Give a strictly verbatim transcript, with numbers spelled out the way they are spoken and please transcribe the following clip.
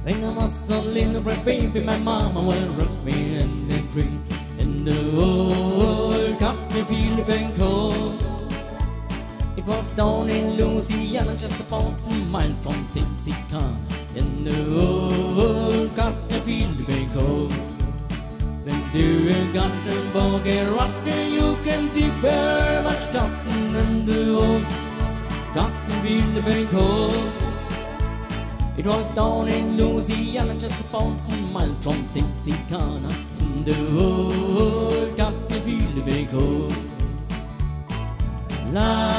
When I was a little red baby, my mama will rock me in the creek. In the old country, feeling cold. It was down in Louisiana, just about a mile from Texarkana. In the old country, feeling cold. When you got the bogey rotten, you can dip very much cotton in the old cotton field very cold. It was down in Louisiana, just about a mile from Texarkana. In the old cotton field very cold. La